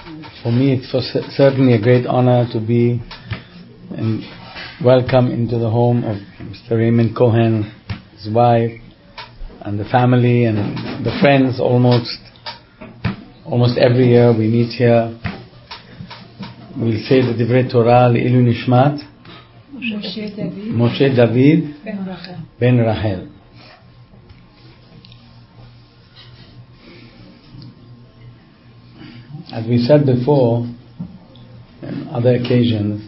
For me, it's certainly a great honor to be welcome into the home of Mr. Raymond Cohen, his wife, and the family and the friends. Almost every year we meet here. We'll say the Divrei Torah Ilu Nishmat Moshe David Ben Rachel. As we said before, on other occasions,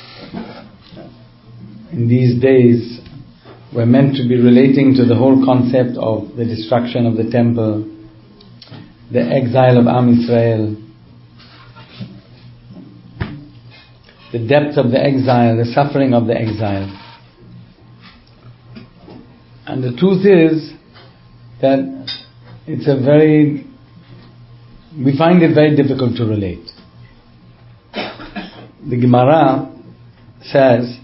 in these days, we're meant to be relating to the whole concept of the destruction of the temple, the exile of Am Yisrael, the depth of the exile, the suffering of the exile. And the truth is that we find it very difficult to relate. The Gemara says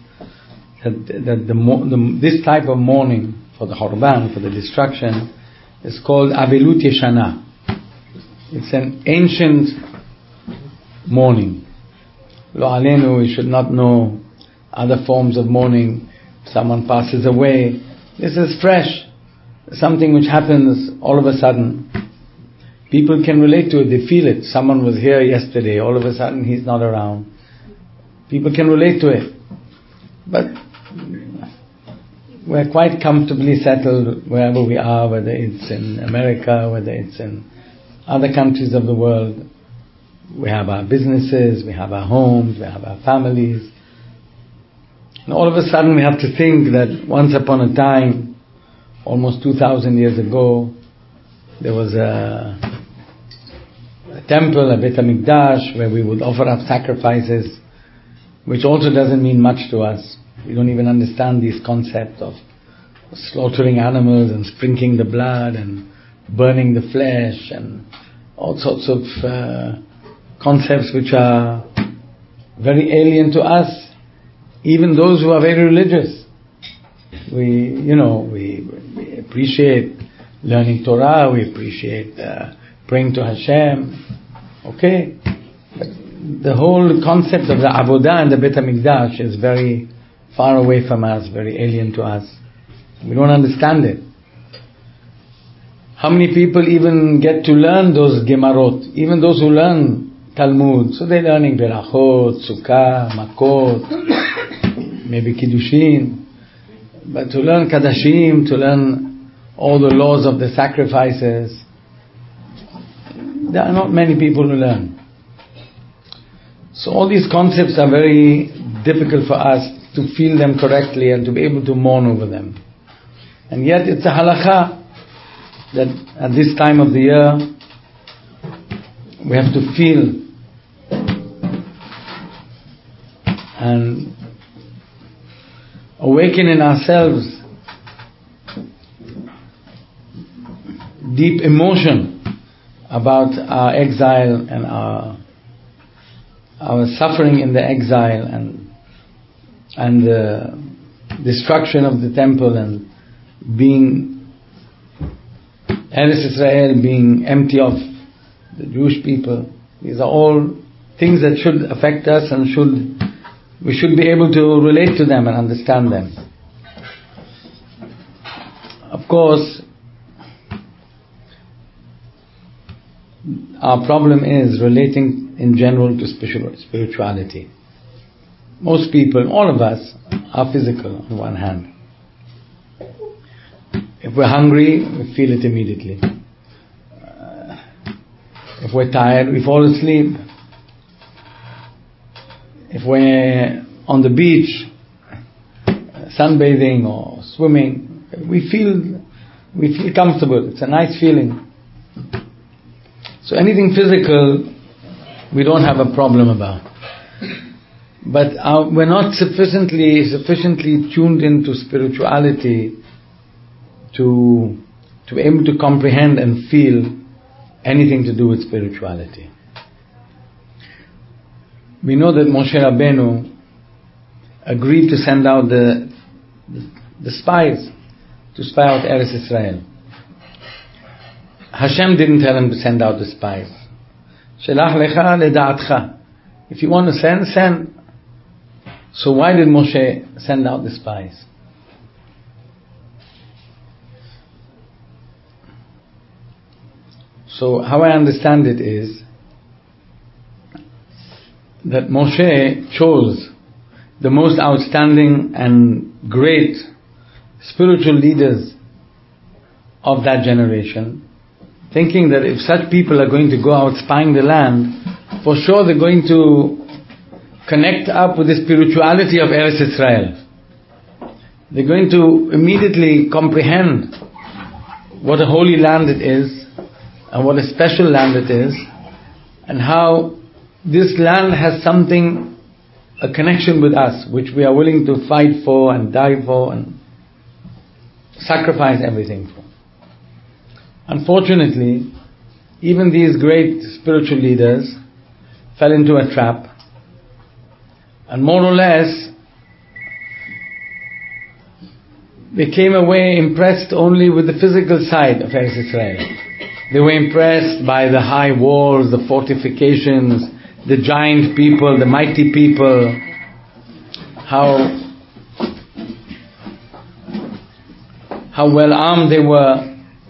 that this type of mourning for the Horban, for the destruction, is called Avelut Yeshana. It's an ancient mourning. Lo Aleinu, we should not know other forms of mourning. Someone passes away. This is fresh. Something which happens all of a sudden. People can relate to it, they feel it. Someone was here yesterday, all of a sudden he's not around. People can relate to it. But we're quite comfortably settled wherever we are, whether it's in America, whether it's in other countries of the world. We have our businesses, we have our homes, we have our families. And all of a sudden we have to think that once upon a time, almost 2,000 years ago, there was a temple, a Beit HaMikdash, where we would offer up sacrifices, which also doesn't mean much to us. We don't even understand this concept of slaughtering animals and sprinkling the blood and burning the flesh and all sorts of concepts which are very alien to us, even those who are very religious. We appreciate learning Torah, we appreciate praying to Hashem, okay? But the whole concept of the Avodah and the Beit HaMikdash is very far away from us, very alien to us. We don't understand it. How many people even get to learn those Gemarot? Even those who learn Talmud, so they're learning Berachot, Sukkah, Makot, maybe Kiddushin. But to learn Kadashim, to learn all the laws of the sacrifices, there are not many people who learn. So all these concepts are very difficult for us to feel them correctly and to be able to mourn over them. And yet it's a halakha that at this time of the year we have to feel and awaken in ourselves deep emotion about our exile and our suffering in the exile and the destruction of the temple and being Eretz Israel being empty of the Jewish people. These are all things that should affect us and we should be able to relate to them and understand them. Of course, our problem is relating in general to spirituality. Most people, all of us, are physical on one hand. If we're hungry, we feel it immediately. If we're tired, we fall asleep. If we're on the beach, sunbathing or swimming, we feel comfortable. It's a nice feeling. So anything physical, we don't have a problem about. But we're not sufficiently tuned into spirituality to be able to comprehend and feel anything to do with spirituality. We know that Moshe Rabbeinu agreed to send out the spies to spy out Eretz Israel. Hashem didn't tell him to send out the spies. Shelach lecha leda'atcha. If you want to send, send. So why did Moshe send out the spies? So how I understand it is that Moshe chose the most outstanding and great spiritual leaders of that generation, thinking that if such people are going to go out spying the land, for sure they're going to connect up with the spirituality of Eretz Israel. They're going to immediately comprehend what a holy land it is and what a special land it is, and how this land has something, a connection with us, which we are willing to fight for and die for and sacrifice everything for. Unfortunately, even these great spiritual leaders fell into a trap, and more or less they came away impressed only with the physical side of Eretz Israel. They were impressed by the high walls, the fortifications, the giant people, the mighty people, how well armed they were,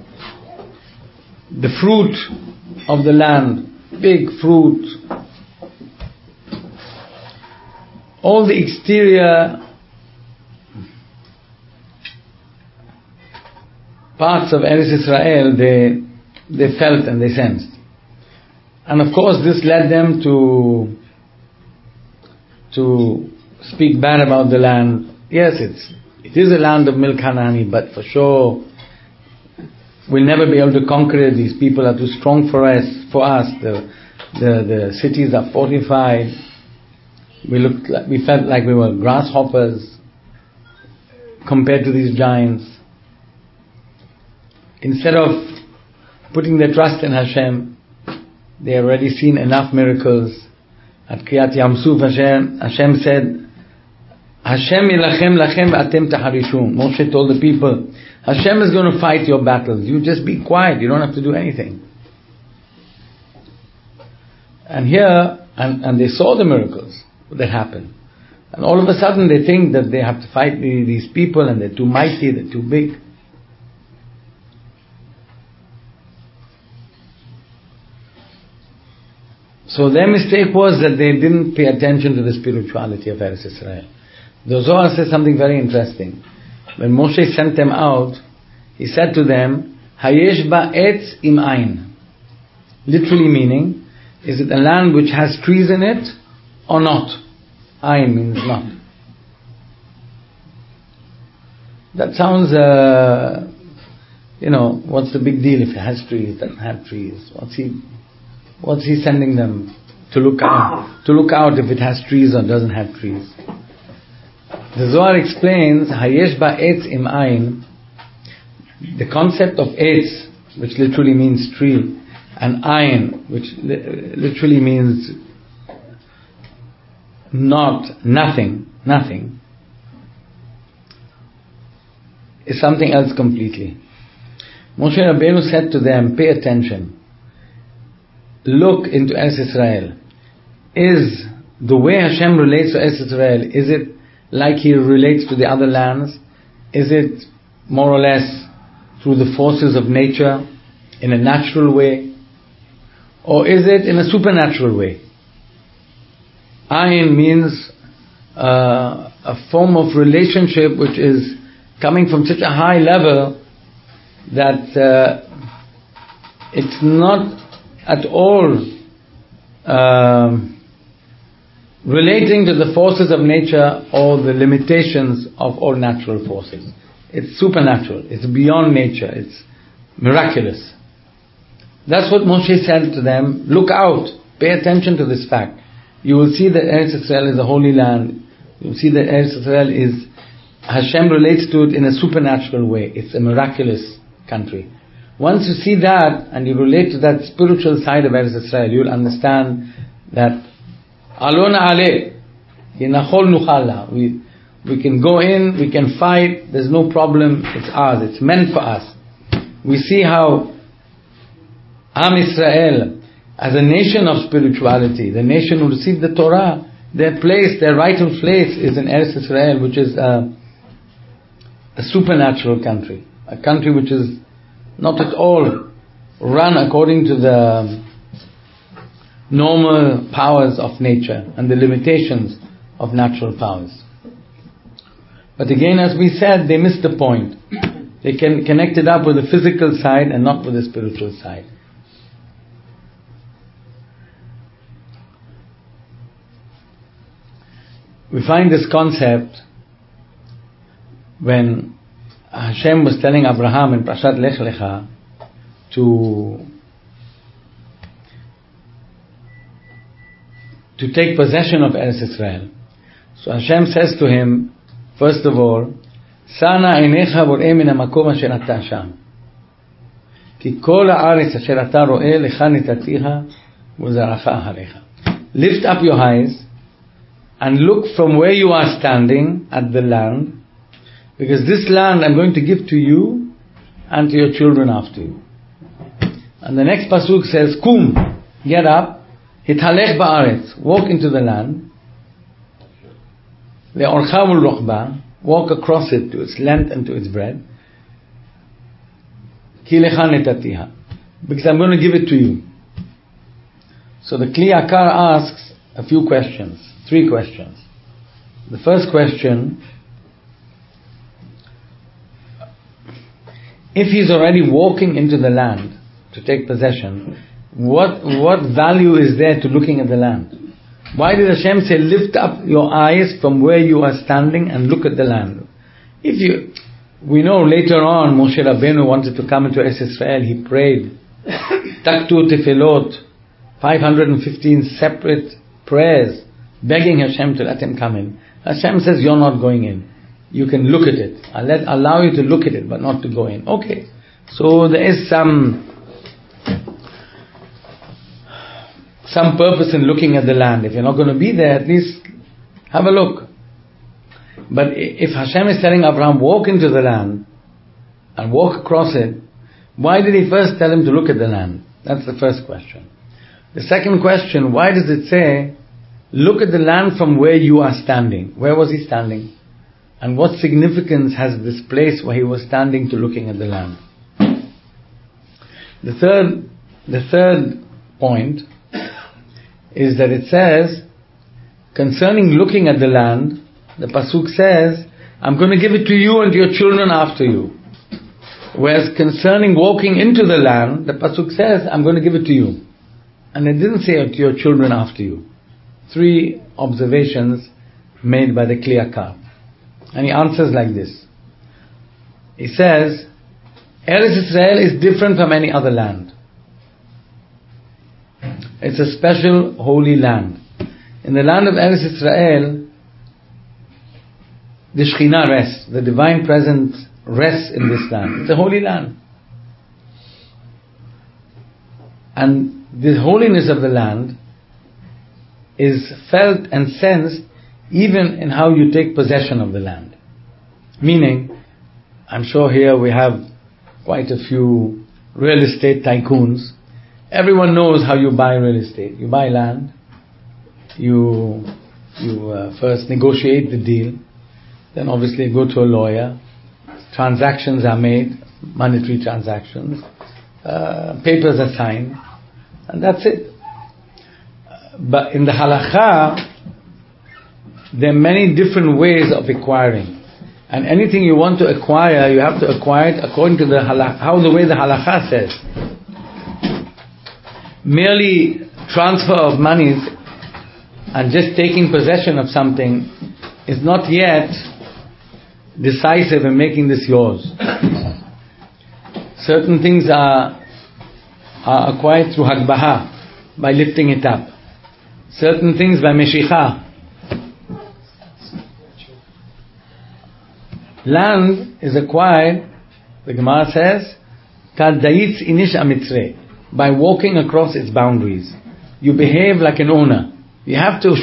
the fruit of the land, big fruit, all the exterior parts of Eretz Israel they felt and they sensed. And of course this led them to speak bad about the land. Yes, it is a land of milk and honey, but for sure we'll never be able to conquer it. These people are too strong for us. The cities are fortified. We felt like we were grasshoppers compared to these giants. Instead of putting their trust in Hashem, they have already seen enough miracles. At Kriyat Yamsuf, Hashem said, Hashem yilachem lachem v'atem taharishun. Moshe told the people, Hashem is going to fight your battles. You just be quiet. You don't have to do anything. And here, and they saw the miracles that happened. And all of a sudden they think that they have to fight these people and they're too mighty, they're too big. So their mistake was that they didn't pay attention to the spirituality of Eretz Israel. The Zohar says something very interesting. When Moshe sent them out, he said to them, Hayesh ba etz im ayin. Literally meaning, is it a land which has trees in it or not? Ayin means not. That sounds, what's the big deal if it has trees, doesn't have trees? What's he sending them to look out? To look out if it has trees or doesn't have trees. The Zohar explains, Hayesh ba etz im ayin, the concept of etz, which literally means tree, and ayin, which literally means nothing, is something else completely. Moshe Rabbeinu said to them, pay attention. Look into Eretz Israel. Is the way Hashem relates to Eretz Israel, is it like He relates to the other lands? Is it more or less through the forces of nature, in a natural way? Or is it in a supernatural way? Ayin means a form of relationship which is coming from such a high level that it's not at all relating to the forces of nature or the limitations of all natural forces. It's supernatural, it's beyond nature, it's miraculous. That's what Moshe said to them. Look out, pay attention to this fact. You will see that Eretz Israel is a holy land. You will see that Eretz Israel is, Hashem relates to it in a supernatural way. It's a miraculous country. Once you see that and you relate to that spiritual side of Eretz Israel, you will understand that Alona Ale, Hinachol Nuchala. We can go in, we can fight, there's no problem, it's ours, it's meant for us. We see how Am Israel as a nation of spirituality, the nation who received the Torah, their rightful place is in Eretz Israel, which is a supernatural country. A country which is not at all run according to the normal powers of nature and the limitations of natural powers. But again, as we said, they missed the point. They can connect it up with the physical side and not with the spiritual side. We find this concept when Hashem was telling Abraham in Parashat Lech Lecha to take possession of Eretz Israel. So Hashem says to him, first of all, Sana einecha vor'eh min hamakom asher ata sham. Ki kol haaretz asher ata ro'eh lecha nitatiha u'zaracha acharecha. Lift up your eyes and look from where you are standing at the land, because this land I'm going to give to you and to your children after you. And the next pasuk says, Kum, get up, hithalech ba'aretz, walk into the land, le'orcha u'rochba, walk across it to its length and to its breadth, ki lecha netatiha, because I'm going to give it to you. So the Kli Yakar asks a few questions, 3 questions. The first question, if he's already walking into the land to take possession, what value is there to looking at the land? Why did Hashem say, lift up your eyes from where you are standing and look at the land? We know later on Moshe Rabbeinu wanted to come into Eretz Israel, he prayed, Taktu Tefillot, 515 separate prayers, begging Hashem to let him come in. Hashem says, you're not going in. You can look at it. I'll allow you to look at it, but not to go in. Okay. So there is some purpose in looking at the land. If you're not going to be there, at least have a look. But if Hashem is telling Abraham, walk into the land and walk across it, why did he first tell him to look at the land? That's the first question. The second question, why does it say, look at the land from where you are standing? Where was he standing? And what significance has this place where he was standing to looking at the land? The third point is that it says, concerning looking at the land, the pasuk says, I'm going to give it to you and to your children after you. Whereas concerning walking into the land, the pasuk says, I'm going to give it to you. And it didn't say to your children after you. 3 observations made by the Kli Yakar. And he answers like this. He says, Eretz Israel is different from any other land. It's a special holy land. In the land of Eretz Israel, the Shekhinah rests, the divine presence rests in this land. It's a holy land. And the holiness of the land is felt and sensed even in how you take possession of the land. Meaning, I'm sure here we have quite a few real estate tycoons. Everyone knows how you buy real estate. You buy land, you first negotiate the deal, then obviously go to a lawyer, transactions are made, monetary transactions, papers are signed, and that's it. But in the halakha, there are many different ways of acquiring. And anything you want to acquire, you have to acquire it according to the way the halakha says. Merely transfer of monies and just taking possession of something is not yet decisive in making this yours. Certain things are acquired through hagbaha, by lifting it up. Certain things by meshicha. Land is acquired, the Gemara says, kadayitz inish amitzre, by walking across its boundaries. You behave like an owner. You have to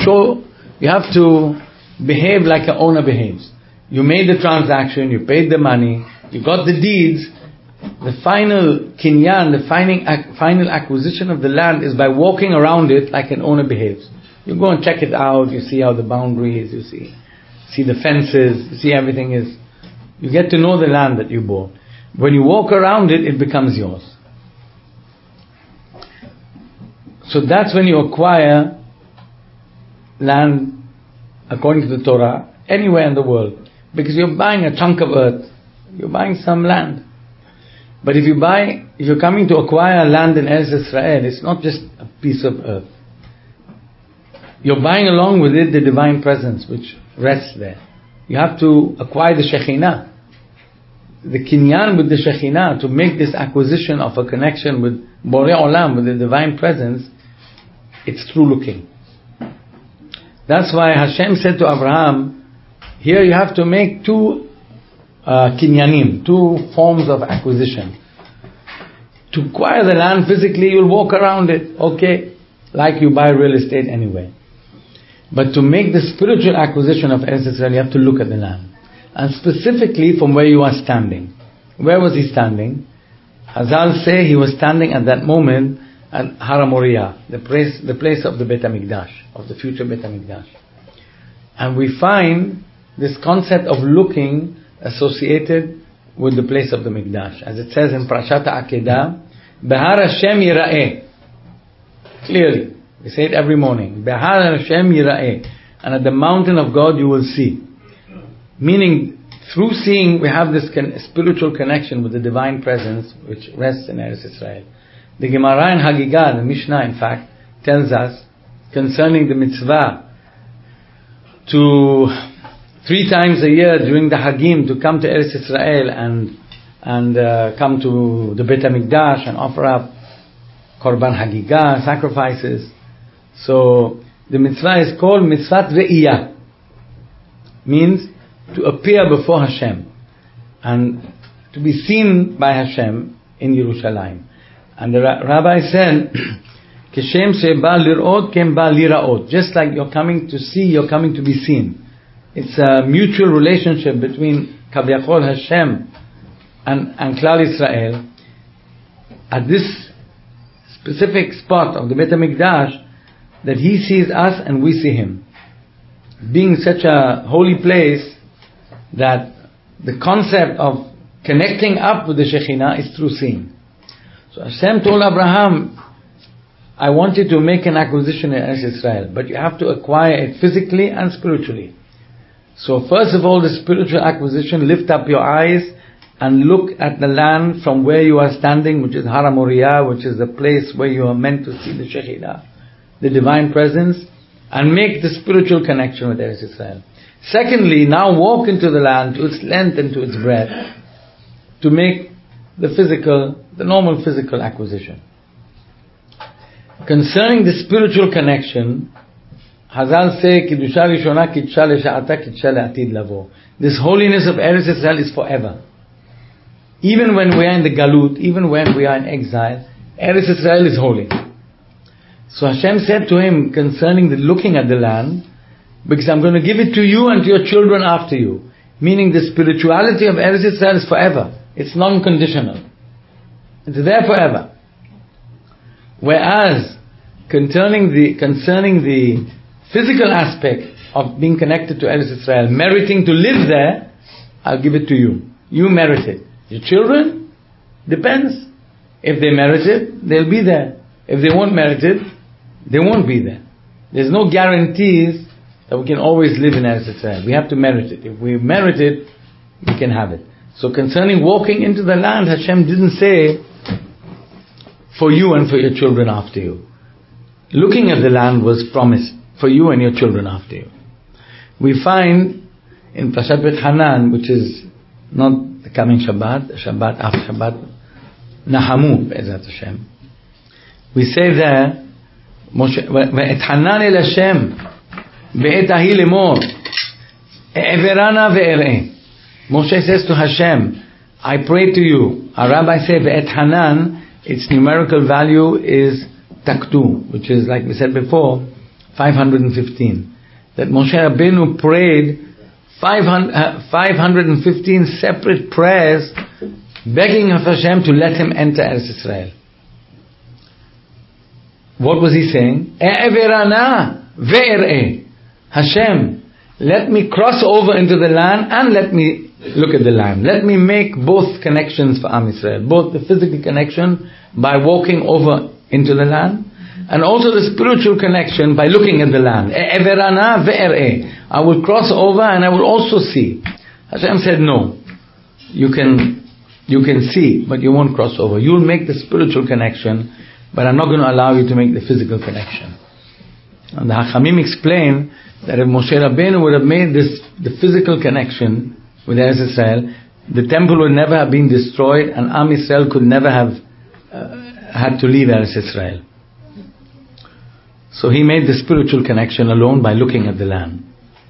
behave like an owner behaves. You made the transaction, you paid the money, you got the deeds, the final kinyan, the final acquisition of the land is by walking around it like an owner behaves. You go and check it out, you see how the boundary is, you see the fences, you see everything is, you get to know the land that you bought. When you walk around it, it becomes yours. So that's when you acquire land according to the Torah anywhere in the world, because you're buying a chunk of earth, you're buying some land. But if you're coming to acquire land in Eretz Israel, it's not just a piece of earth. You're buying along with it the divine presence which rests there. You have to acquire the Shekhinah, the kinyan with the Shekhinah, to make this acquisition of a connection with Borei Olam, with the divine presence. It's through looking. That's why Hashem said to Abraham, here you have to make two kinyanim, two forms of acquisition. To acquire the land physically, you'll walk around it, okay, like you buy real estate anyway. But to make the spiritual acquisition of Eretz Israel, you have to look at the land. And specifically from where you are standing. Where was he standing? Hazal say he was standing at that moment at Har HaMoriah, the place of the Beit HaMikdash, of the future Beit HaMikdash. And we find this concept of looking associated with the place of the Mikdash. As it says in Parashat Akedah, Behar Hashem Yira'eh. Clearly. We say it every morning. Behar Hashem Yira'eh. And at the mountain of God you will see. Meaning, through seeing, we have this spiritual connection with the divine presence which rests in Eretz Israel. The Gemara in Hagigah, the Mishnah in fact, tells us concerning the mitzvah to 3 times a year during the Hagim to come to Eretz Israel and come to the Beit HaMikdash and offer up Korban Hagigah, sacrifices. So the mitzvah is called Mitzvat Re'iyah. Means to appear before Hashem and to be seen by Hashem in Yerushalayim. And the rabbi said, Kishem sheba lir'ot kem ba lira'ot. Just like you're coming to see, you're coming to be seen. It's a mutual relationship between Kaviyachol Hashem and Klal Israel. At this specific spot of the Beit HaMikdash, that he sees us and we see him. Being such a holy place, that the concept of connecting up with the Shekhinah is through seeing. So Hashem told Abraham, I want you to make an acquisition in Eretz Israel, but you have to acquire it physically and spiritually. So first of all, the spiritual acquisition, lift up your eyes and look at the land from where you are standing, which is Har HaMoriah, which is the place where you are meant to see the Shekhinah, the divine presence, and make the spiritual connection with Eretz Israel. Secondly, now walk into the land to its length and to its breadth to make the normal physical acquisition. Concerning the spiritual connection, Hazal say, Kiddusha Rishona Kidsha Le'Sha'ata Kidsha Le'Atid Lavo. This holiness of Eretz Israel is forever. Even when we are in the Galut, even when we are in exile, Eretz Israel is holy. So Hashem said to him concerning the looking at the land, because I'm going to give it to you and to your children after you. Meaning the spirituality of Eretz Israel is forever. It's non-conditional. It's there forever. Whereas, concerning the physical aspect of being connected to Eretz Israel, meriting to live there, I'll give it to you. You merit it. Your children? Depends. If they merit it, they'll be there. If they won't merit it, they won't be there. There's no guarantees that we can always live in Eretz Israel. We have to merit it. If we merit it, we can have it. So concerning walking into the land, Hashem didn't say, for you and for your children after you. Looking at the land was promised for you and your children after you. We find in Parashat Beit Hanan, which is not the coming Shabbat, Shabbat after Shabbat, Nahamu, Be'ezrat Hashem. We say there, Ve'et Hanan el Hashem, Be'et ahi lemor, E'everana ve'er'eh. Moshe says to Hashem, I pray to you. Our rabbi said, Ve'et Hanan, its numerical value is Taktu, which is, like we said before, 515. That Moshe Rabbeinu prayed 515 separate prayers begging of Hashem to let him enter Eretz Israel. What was he saying? E'everana ve'er'e. Hashem, let me cross over into the land and let me look at the land. Let me make both connections for Am Yisrael. Both the physical connection by walking over into the land, and also the spiritual connection by looking at the land. E'everana ve'er'e. I will cross over and I will also see. Hashem said, no. You can see, but you won't cross over. You'll make the spiritual connection, but I'm not going to allow you to make the physical connection. And the Hachamim explain that if Moshe Rabbeinu would have made the physical connection with Eretz Israel, the temple would never have been destroyed, and Am Yisrael could never have had to leave Eretz Israel. So he made the spiritual connection alone by looking at the land.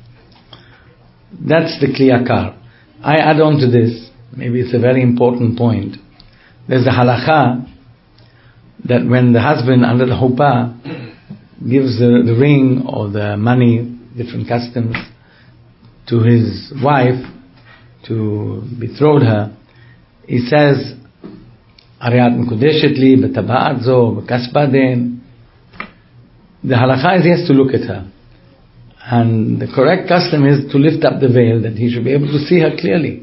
That's the Kli Yakar. I add on to this, maybe it's a very important point. There's a halakha that when the husband under the huppah gives the ring or the money, different customs, to his wife to betroth her, he says, Ariat mekudeshet li, betaba'at zo, bekasba den. The halakha is he has to look at her. And the correct custom is to lift up the veil, that he should be able to see her clearly.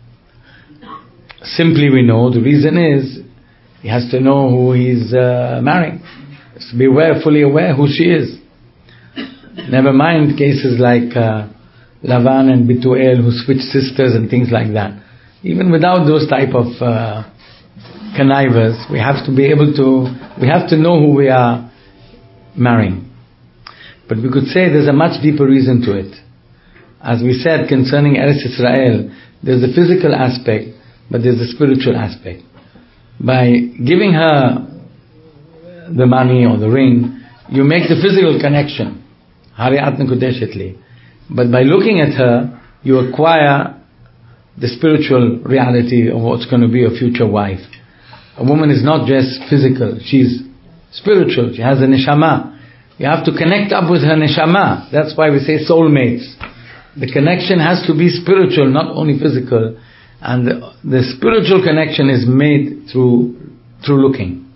Simply we know, the reason is, he has to know who he's marrying. He has to be fully aware who she is. Never mind cases like Lavan and Bituel who switch sisters and things like that. Even without those type of connivers, we have to know who we are marrying. But we could say there's a much deeper reason to it. As we said concerning Eretz Israel, there's the physical aspect, but there's the spiritual aspect. By giving her the money or the ring, you make the physical connection. Hariat mekudeshet li. But by looking at her, you acquire the spiritual reality of what's going to be a future wife. A woman is not just physical, she's spiritual, she has a neshama. You have to connect up with her neshama. That's why we say soulmates. The connection has to be spiritual, not only physical. And the spiritual connection is made through looking.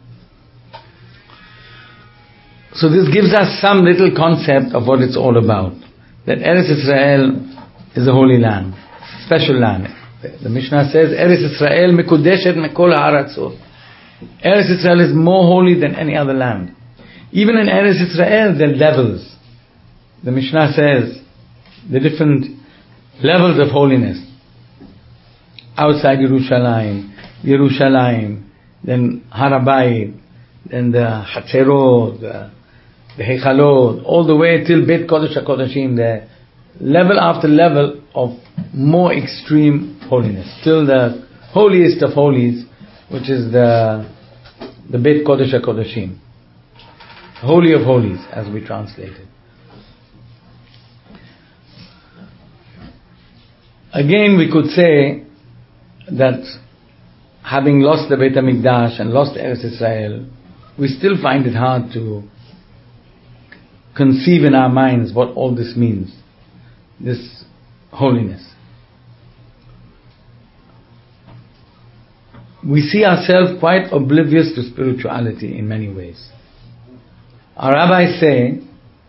So this gives us some little concept of what it's all about. That Eretz Israel is a holy land, special land. The Mishnah says, Eretz Israel mekudeshet mekol ha'aratzot. Eretz Israel is more holy than any other land. Even in Eretz Israel, there are levels. The Mishnah says, the different levels of holiness. Outside Yerushalayim, then Har HaBayit, then the Hatzerot, the Heichalot, all the way till Beit Kodesh HaKodashim, the level after level of more extreme holiness, till the holiest of holies, which is the Beit Kodesh HaKodashim, Holy of Holies, as we translate it. Again, we could say that having lost the Beit HaMikdash and lost Eretz Israel, we still find it hard to conceive in our minds what all this means, this holiness. We see ourselves quite oblivious to spirituality in many ways. Our rabbis say,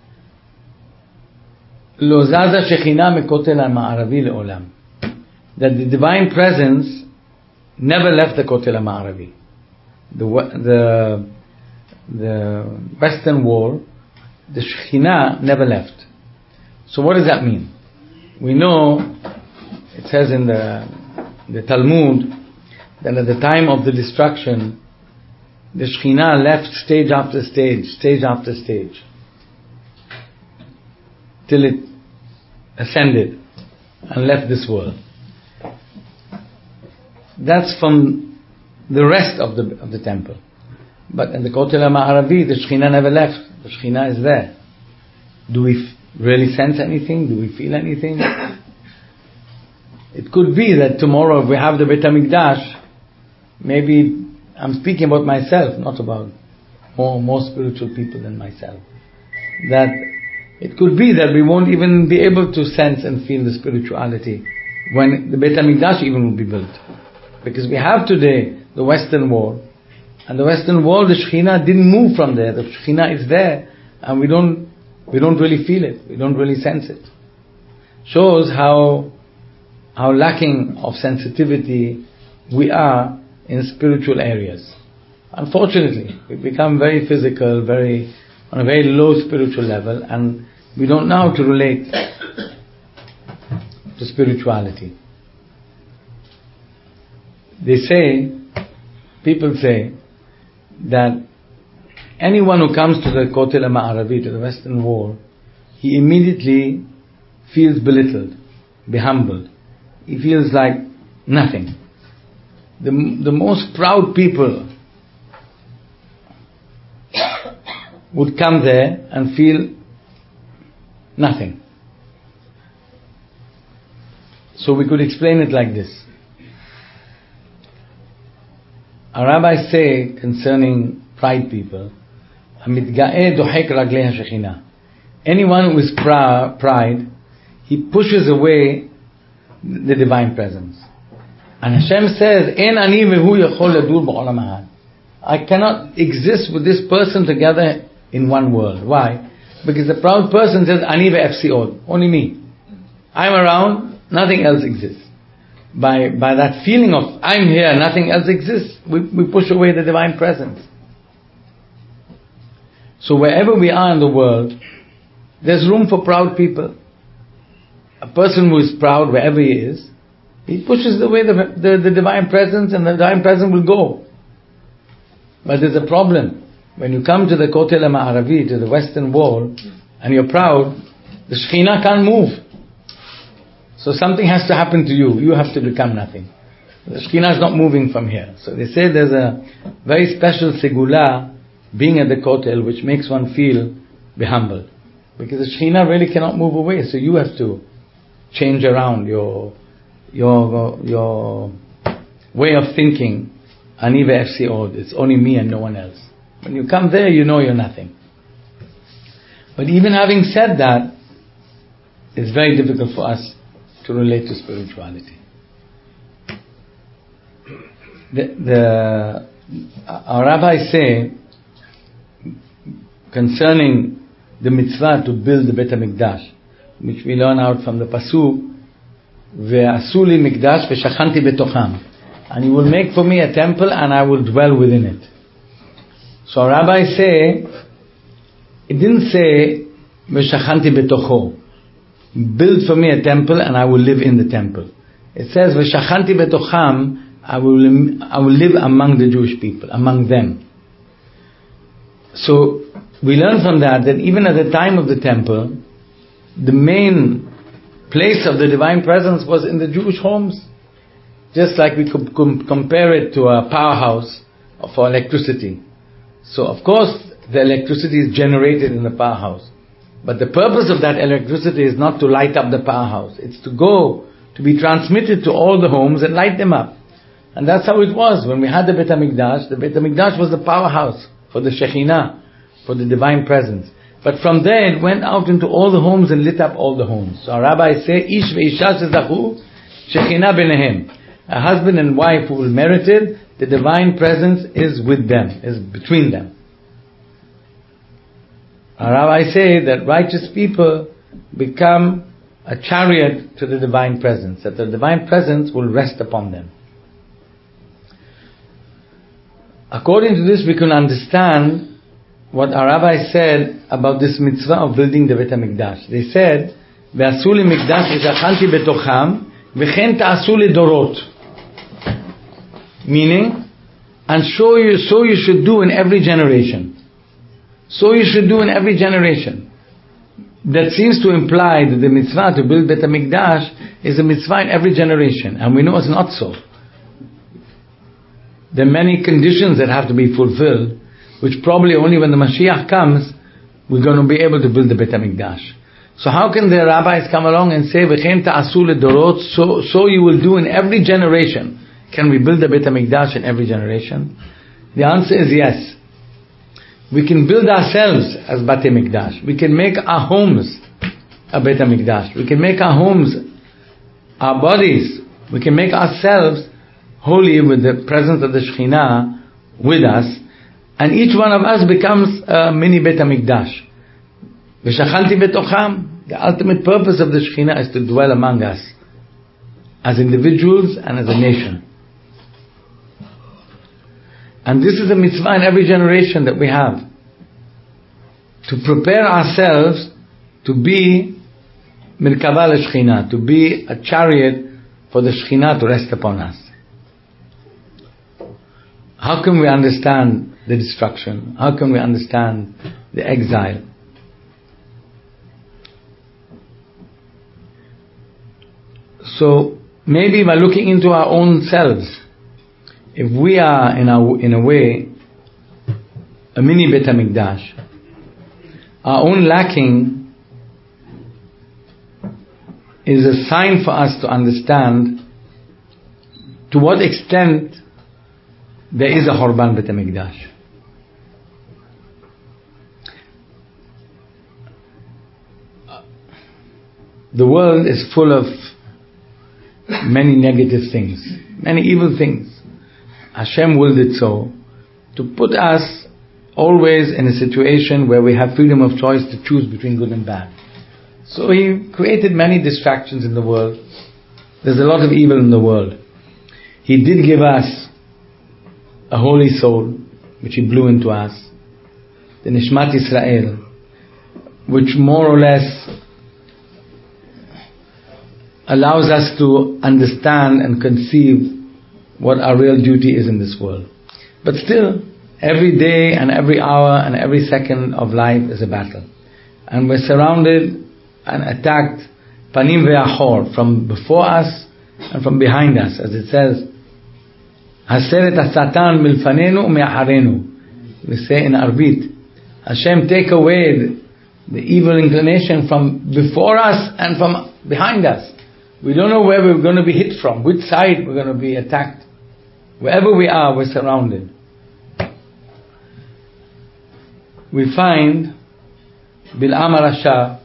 Lo zaza shechina mekotel ha'ma'aravi le'olam, that the divine presence never left the Kotel HaMa'aravi. The western wall, the Shekhinah never left. So what does that mean? We know, it says in the Talmud, that at the time of the destruction, the Shekhinah left stage after stage after stage, till it ascended and left this world. That's from the rest of the temple. But in the Kotel HaMa'aravi, the Shekhinah never left. The Shekhinah is there. Do we really sense anything? Do we feel anything? It could be that tomorrow, if we have the Beit HaMikdash, maybe I'm speaking about myself, not about more spiritual people than myself. That it could be that we won't even be able to sense and feel the spirituality when the Beit HaMikdash even will be built. Because we have today the Western Wall, and the Western Wall, the Shekhinah didn't move from there. The Shekhinah is there, and we don't really feel it. We don't really sense it. Shows how lacking of sensitivity we are in spiritual areas. Unfortunately, we become very physical, on a very low spiritual level, and we don't know how to relate to spirituality. People say that anyone who comes to the Kotel Ma'aravi, to the Western Wall, he immediately feels belittled, humbled. He feels like nothing. The most proud people would come there and feel nothing. So we could explain it like this. Our rabbis say concerning pride people, anyone who is pride, he pushes away the divine presence. And Hashem says, I cannot exist with this person together in one world. Why? Because the proud person says, Ani ve'efsi'od, only me. I'm around, nothing else exists. By that feeling of, I'm here, nothing else exists, we push away the divine presence. So wherever we are in the world, there's room for proud people. A person who is proud wherever he is, he pushes away the divine presence, and the divine presence will go. But there's a problem. When you come to the Kotel Ma'aravi, to the Western Wall, and you're proud, the Shekhinah can't move. So something has to happen to you. You have to become nothing. The Shekhinah is not moving from here. So they say there's a very special segula being at the Kotel, which makes one feel humble. Because the Shekhinah really cannot move away. So you have to change around your way of thinking. Ani ve'efsi'od. It's only me and no one else. When you come there, you know you're nothing. But even having said that, it's very difficult for us to relate to spirituality. Our rabbis say concerning the mitzvah to build the Beit HaMikdash, which we learn out from the pasuk, ve'asu li mikdash ve'shachanti betocham, and you will make for me a temple and I will dwell within it. So our rabbis say, it didn't say ve'shachanti betocho, build for me a temple and I will live in the temple. It says ve'shachanti betocham, I will live among the Jewish people, among them. So we learn from that even at the time of the temple, the main place of the divine presence was in the Jewish homes. Just like we could compare it to a powerhouse for electricity. So of course the electricity is generated in the powerhouse. But the purpose of that electricity is not to light up the powerhouse. It's to be transmitted to all the homes and light them up. And that's how it was. When we had the Beit HaMikdash was the powerhouse for the Shekhinah, for the divine presence. But from there it went out into all the homes and lit up all the homes. So our rabbis say, Ish ve'isha shezachu, Shekhinah benehem. A husband and wife who will merit it, the divine presence is with them, is between them. Our rabbis say that righteous people become a chariot to the divine presence, that the divine presence will rest upon them. According to this, we can understand what our rabbis said about this mitzvah of building the Beit HaMikdash. They said, "Ve'asu li mikdash v'shachanti betocham v'chen ta'asu lidorot," meaning, and so you should do in every generation. So you should do in every generation. That seems to imply that the mitzvah to build Beit HaMikdash is a mitzvah in every generation, and we know it's not so. There are many conditions that have to be fulfilled, which probably only when the Mashiach comes, we're going to be able to build the Beit HaMikdash. So how can the rabbis come along and say, V'chen ta'asu ledorot, so you will do in every generation? Can we build the Beit HaMikdash in every generation? The answer is yes. We can build ourselves as Beit HaMikdash. We can make our homes a Beit HaMikdash. We can make our homes, our bodies, we can make ourselves holy with the presence of the Shekhinah with us, and each one of us becomes a mini Beit HaMikdash. V'shachanti betocham. The ultimate purpose of the Shekhinah is to dwell among us as individuals and as a nation. And this is a mitzvah in every generation that we have, to prepare ourselves to be Mirkava Shekhinah, to be a chariot for the Shekhinah to rest upon us. How can we understand the destruction? How can we understand the exile? So maybe by looking into our own selves, if we are in a way a mini Beit HaMikdash, our own lacking is a sign for us to understand to what extent there is a Horban Beit HaMikdash. The world is full of many negative things, many evil things. Hashem willed it so, to put us always in a situation where we have freedom of choice to choose between good and bad. So He created many distractions in the world. There's a lot of evil in the world. He did give us a holy soul, which He blew into us, the Nishmat Yisrael, which more or less allows us to understand and conceive what our real duty is in this world. But still, every day and every hour and every second of life is a battle. And we're surrounded and attacked, panim ve'achor, from before us and from behind us. As it says, Haseret ha-satan milfanenu me'acharenu. We say in Arvit, Hashem, take away the evil inclination from before us and from behind us. We don't know where we're going to be hit from, which side we're going to be attacked. Wherever we are, we're surrounded. We find Bil'am HaRasha,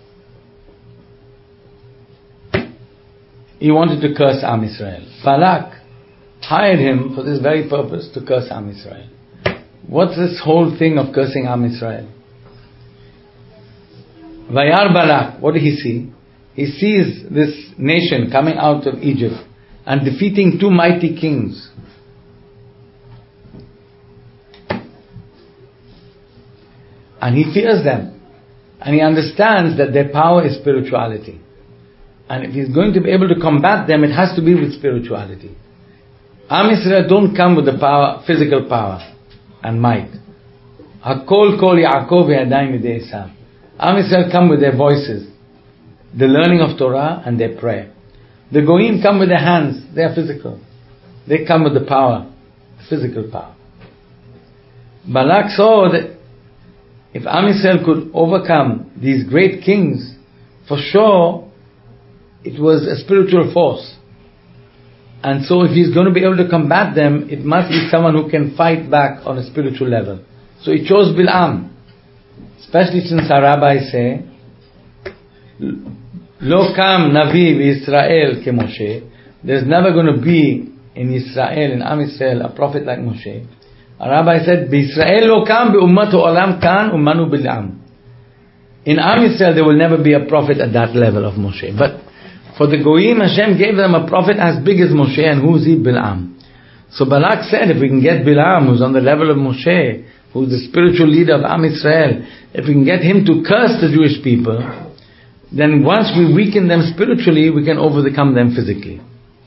he wanted to curse Am Israel. Balak hired him for this very purpose, to curse Am Israel. What's this whole thing of cursing Am Israel? Vayar Balak, what did he see? He sees this nation coming out of Egypt and defeating two mighty kings. And he fears them. And he understands that their power is spirituality. And if he's going to be able to combat them, it has to be with spirituality. Am Yisrael don't come with the power, physical power and might. Hakol kol Yaakov yadayim yedei Esav. Am Yisrael come with their voices, the learning of Torah and their prayer. The Goyim come with their hands, they are physical. They come with the power, physical power. Balak saw that if Am Yisrael could overcome these great kings, for sure it was a spiritual force. And so if he's going to be able to combat them, it must be someone who can fight back on a spiritual level. So he chose Bil'am. Especially since our rabbis say, Lo kam Navi v'Yisrael ke Moshe. There's never going to be in Israel, in Am Yisrael, a prophet like Moshe. A rabbi said, "B'Yisrael lo kam be'ummat ha'olam kan umanu Bil'am." In Am Yisrael there will never be a prophet at that level of Moshe. But for the Goyim, Hashem gave them a prophet as big as Moshe, and who's he? Bil'am. So Balak said, if we can get Bil'am, who's on the level of Moshe, who's the spiritual leader of Am Yisrael, if we can get him to curse the Jewish people, then once we weaken them spiritually, we can overcome them physically.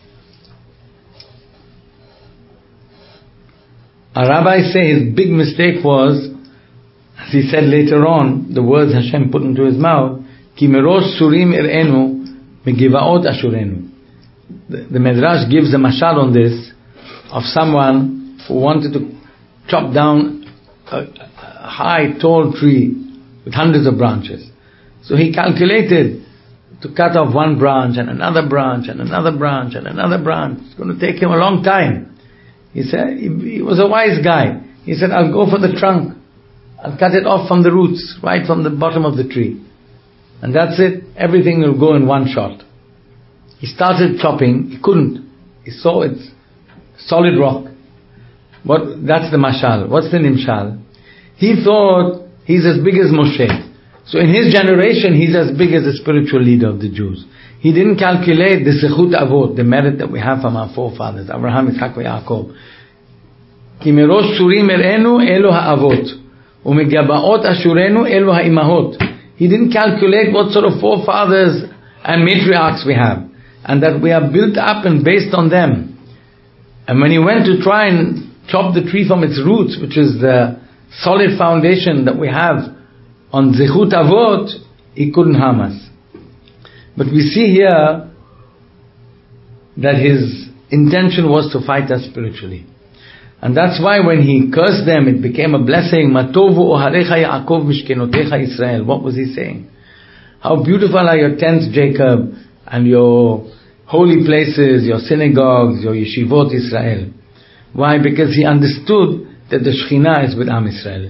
Our rabbis say his big mistake was, as he said later on, the words Hashem put into his mouth, Ki merosh surim ir'enu megivaot ashurenu. The Midrash gives a mashal on this, of someone who wanted to chop down a high, tall tree with hundreds of branches. So he calculated to cut off one branch and another branch and another branch and another branch. It's going to take him a long time. He said, he was a wise guy. He said, I'll go for the trunk. I'll cut it off from the roots, right from the bottom of the tree. And that's it. Everything will go in one shot. He started chopping. He couldn't. He saw it's solid rock. That's the mashal. What's the nimshal? He thought he's as big as Moshe. So in his generation, he's as big as the spiritual leader of the Jews. He didn't calculate the zechut avot, the merit that we have from our forefathers, Abraham, Yitzhak, and Yaakov. Ki merosh surim erenu elo ha'avot, u'megabaot ashurenu elo ha'imahot. He didn't calculate what sort of forefathers and matriarchs we have, and that we are built up and based on them. And when he went to try and chop the tree from its roots, which is the solid foundation that we have on zechut avot, he couldn't harm us. But we see here that his intention was to fight us spiritually. And that's why when he cursed them, it became a blessing. Matovu oharecha Yaakov mishkenotecha Israel. What was he saying? How beautiful are your tents, Jacob, and your holy places, your synagogues, your yeshivot, Israel. Why? Because he understood that the Shekhinah is with Am Israel.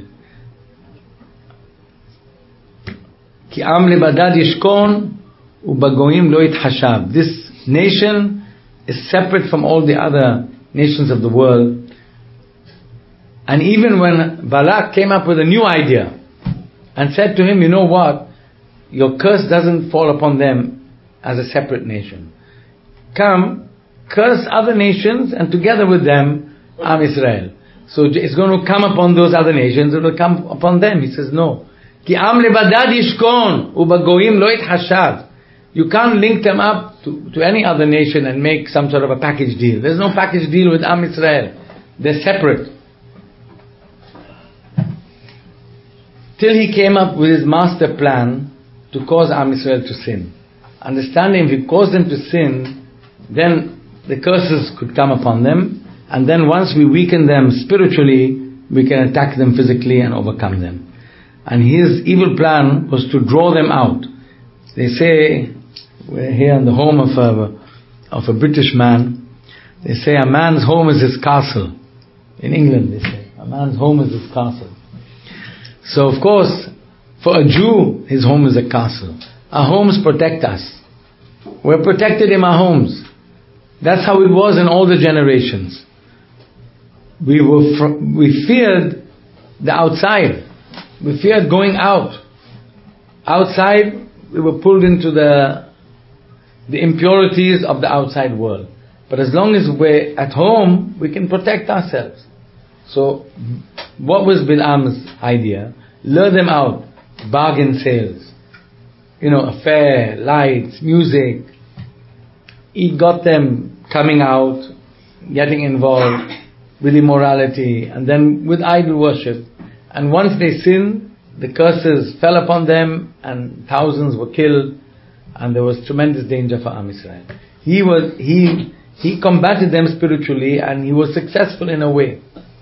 Ki am lebadad yishkon ubagoyim lo yitchashav. This nation is separate from all the other nations of the world. And even when Balak came up with a new idea and said to him, you know what? Your curse doesn't fall upon them as a separate nation. Come, curse other nations, and together with them, Am Israel. So it's going to come upon those other nations, it will come upon them. He says, no. Ki am lebadad yishkon, ubagoyim lo yitchashav. You can't link them up to any other nation and make some sort of a package deal. There's no package deal with Am Israel. They're separate. Till he came up with his master plan to cause Am Israel to sin. Understanding if he caused them to sin, then the curses could come upon them, and then once we weaken them spiritually, we can attack them physically and overcome them. And his evil plan was to draw them out. They say, we're here in the home of a British man, they say a man's home is his castle. In England they say, a man's home is his castle. So of course, for a Jew, his home is a castle. Our homes protect us. We're protected in our homes. That's how it was in all the generations. We feared the outside. We feared going out. Outside, we were pulled into the impurities of the outside world. But as long as we're at home, we can protect ourselves. So, what was Bilam's idea? Lure them out. Bargain sales. A fair, lights, music. He got them coming out, getting involved with immorality, and then with idol worship. And once they sinned, the curses fell upon them, and thousands were killed, and there was tremendous danger for Am Israel. He combated them spiritually, and he was successful in a way.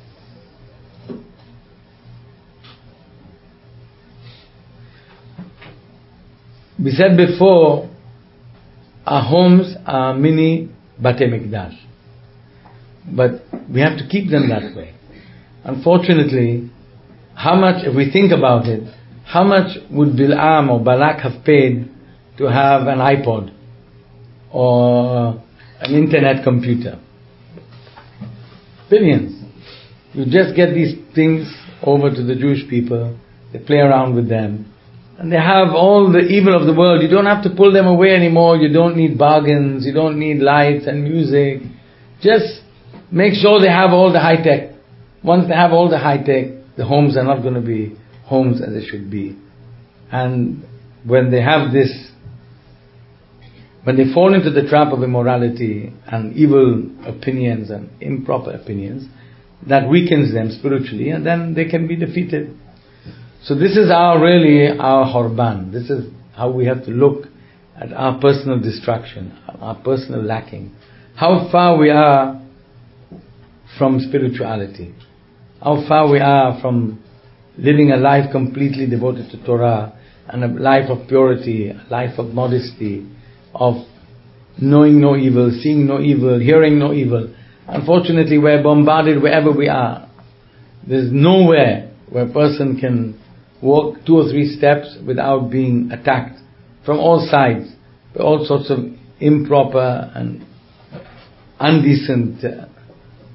We said before, our homes are mini Batei Mikdash. But we have to keep them that way. Unfortunately, if we think about it, how much would Bilam or Balak have paid to have an iPod or an internet computer? Billions. You just get these things over to the Jewish people, they play around with them, and they have all the evil of the world. You don't have to pull them away anymore. You don't need bargains. You don't need lights and music. Just make sure they have all the high tech. Once they have all the high tech, the homes are not going to be homes as they should be. And when they have this, when they fall into the trap of immorality and evil opinions and improper opinions, that weakens them spiritually, and then they can be defeated. So this is our Horban. This is how we have to look at our personal destruction, our personal lacking. How far we are from spirituality. How far we are from living a life completely devoted to Torah, and a life of purity, a life of modesty, of knowing no evil, seeing no evil, hearing no evil. Unfortunately, we're bombarded wherever we are. There's nowhere where a person can walk 2 or 3 steps without being attacked from all sides by all sorts of improper and undecent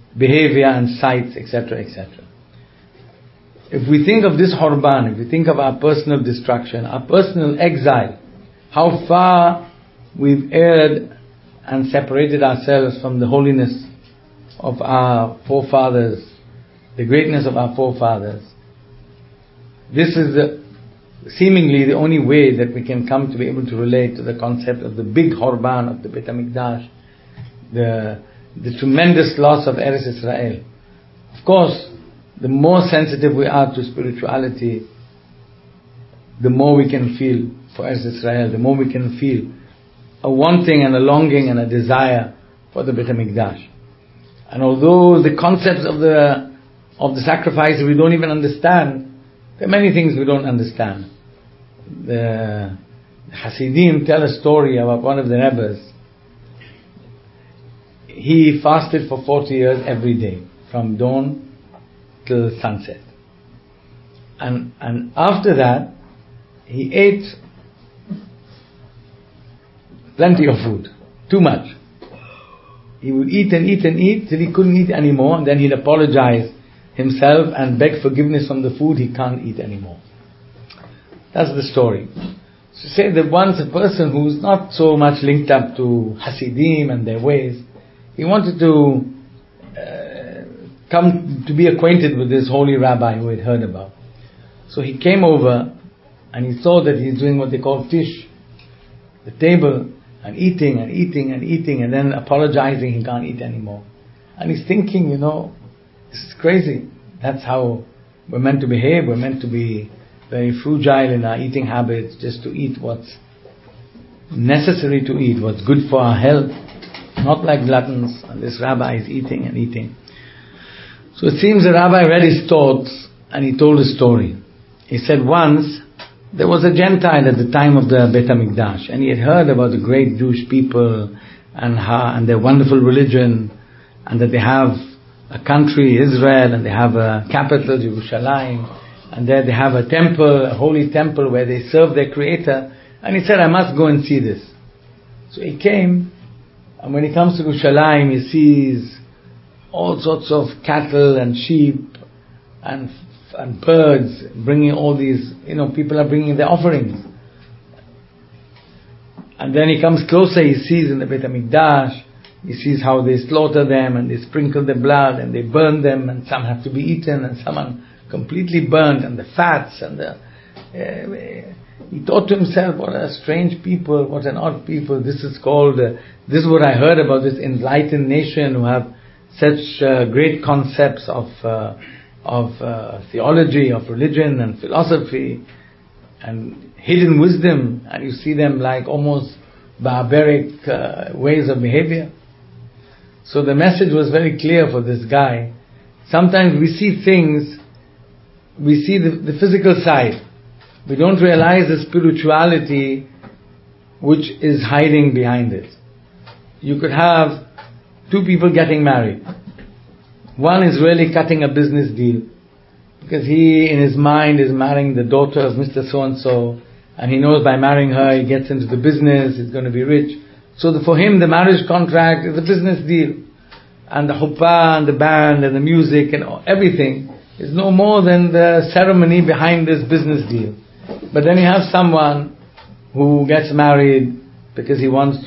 behavior and sights, etc., etc. If we think of this Horban, if we think of our personal destruction, our personal exile, how far we've erred and separated ourselves from the holiness of our forefathers, the greatness of our forefathers. This is seemingly the only way that we can come to be able to relate to the concept of the big Horban of the Beit HaMikdash, the tremendous loss of Eretz Israel. Of course, the more sensitive we are to spirituality, the more we can feel for Eretz Israel, the more we can feel a wanting and a longing and a desire for the Beit HaMikdash. And although the concepts of the sacrifice we don't even understand, there are many things we don't understand. The Hasidim tell a story about one of the Rebbes. He fasted for 40 years every day, from dawn till sunset. And after that, he ate plenty of food, too much. He would eat and eat and eat till he couldn't eat anymore, and then he'd apologize himself and beg forgiveness from the food he can't eat anymore. That's the story. So say that once a person who's not so much linked up to Hasidim and their ways, he wanted to come to be acquainted with this holy rabbi who he'd heard about. So he came over and he saw that he's doing what they call fish, the table, and eating and eating and eating, and then apologizing he can't eat anymore. And he's thinking, this is crazy. That's how we're meant to behave. We're meant to be very frugal in our eating habits, just to eat what's necessary to eat, what's good for our health, not like gluttons. And this rabbi is eating and eating. So it seems the rabbi read his thoughts and he told a story. He said once there was a Gentile at the time of the Beit HaMikdash, and he had heard about the great Jewish people and their wonderful religion, and that they have a country, Israel, and they have a capital, Jerusalem, and there they have a temple, a holy temple where they serve their Creator. And he said, I must go and see this. So he came, and when he comes to Jerusalem, he sees all sorts of cattle and sheep and birds, bringing all these, people are bringing their offerings. And then he comes closer, he sees in the Beit HaMikdash, he sees how they slaughter them and they sprinkle the blood and they burn them, and some have to be eaten and some are completely burnt, and the fats and he thought to himself, what a strange people, what an odd people. This is what I heard about this enlightened nation who have such great concepts of theology, of religion and philosophy and hidden wisdom, and you see them like almost barbaric ways of behavior. So the message was very clear for this guy. Sometimes we see things, we see the physical side. We don't realize the spirituality which is hiding behind it. You could have two people getting married. One is really cutting a business deal because he, in his mind, is marrying the daughter of Mr. So-and-so, and he knows by marrying her he gets into the business, he's going to be rich. So for him the marriage contract is a business deal, and the chuppah and the band and the music and everything is no more than the ceremony behind this business deal. But then you have someone who gets married because he wants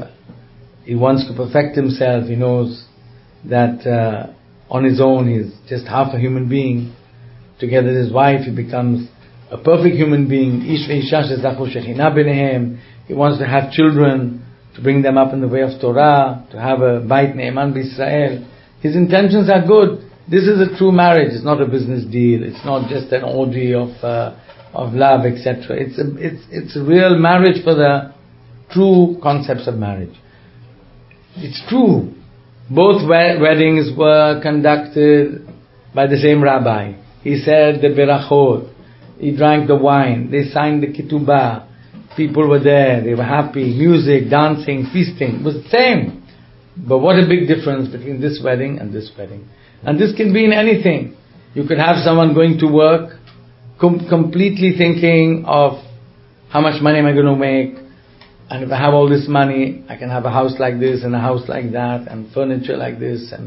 to perfect himself. He knows that on his own he's just half a human being. Together with his wife he becomes a perfect human being. Ish ve'isha shezachu shechina b'neihem. He wants to have children, to bring them up in the way of Torah, to have a bait ne'eman b'Yisrael. His intentions are good. This is a true marriage. It's not a business deal. It's not just an orgy of love, etc. It's a real marriage for the true concepts of marriage. It's true. Both weddings were conducted by the same rabbi. He said the berachot. He drank the wine. They signed the ketubah. People were there. They were happy. Music, dancing, feasting. It was the same. But what a big difference between this wedding and this wedding. And this can be in anything. You could have someone going to work, completely thinking of how much money am I going to make, and if I have all this money, I can have a house like this and a house like that and furniture like this and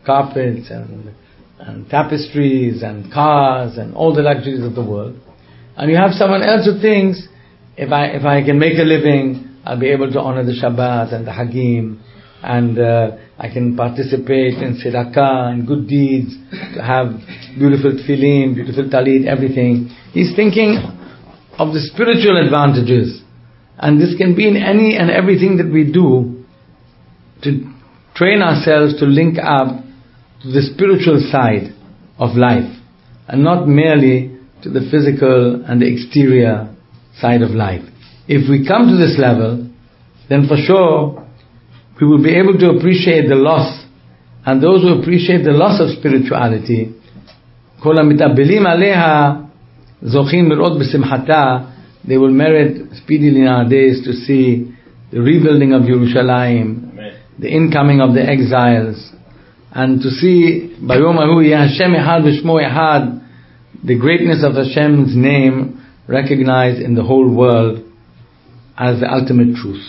carpets and tapestries and cars and all the luxuries of the world. And you have someone else who thinks, if I can make a living, I'll be able to honor the Shabbat and the Hagim, and I can participate in tzedakah and good deeds, to have beautiful tefillin, beautiful talit, everything. He's thinking of the spiritual advantages. And this can be in any and everything that we do, to train ourselves to link up to the spiritual side of life, and not merely to the physical and the exterior side of life. If we come to this level, then for sure we will be able to appreciate the loss, and those who appreciate the loss of spirituality, כל המתאבלים עליה זוכים לראות בשמחתה, they will merit speedily nowadays to see the rebuilding of Yerushalayim, the incoming of the exiles, and to see ביום ההוא יהיה השם אחד ושמו אחד, the greatness of Hashem's name recognized in the whole world as the ultimate truth.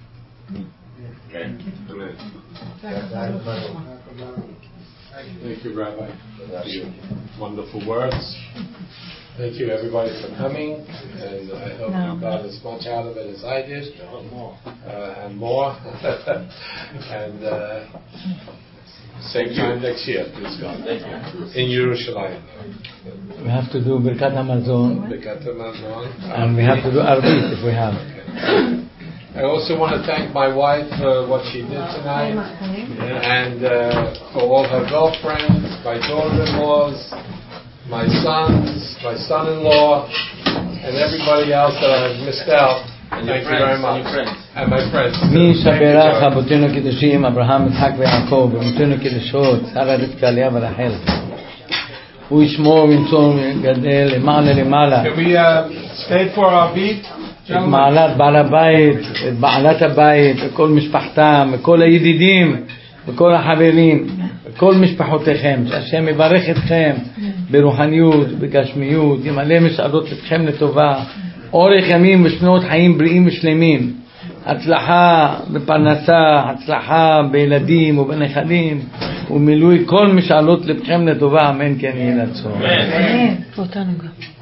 Thank you, Rabbi, for your wonderful words. Thank you, everybody, for coming, and I hope you got as much out of it as I did, and more. And same time next year, please God. Thank you. In Yerushalayim. We have to do Birkat Hamazon, and we have to do Arvit if we have. I also want to thank my wife for what she did tonight, and for all her girlfriends, my daughter-in-laws, my sons, my son-in-law, and everybody else that I've missed out. Thank you very much. And my friends. מי שברך אבותינו קדושים, אברהם, יצחק ויעקב, ואמותינו קדושות, שרה, רבקה, לאה ורחל. הוא ישמור וינצור ויגדל למעלה למעלה. Can we stay for our beat? את מעלת בעל הבית, את בעלת הבית, וכל משפחתם, וכל הידידים, וכל החברים, וכל משפחותיכם, שהשם יברך אתכם ברוחניות, בגשמיות, ימלא משאלות אתכם לטובה, אורך ימים ושנות חיים בריאים ושלמים, הצלחה בפרנסה, הצלחה בילדים ובנכדים, ומילוי כל משאלות לבכם לטובה, אמן כן יהיה רצון. אמן. ואותנו גם.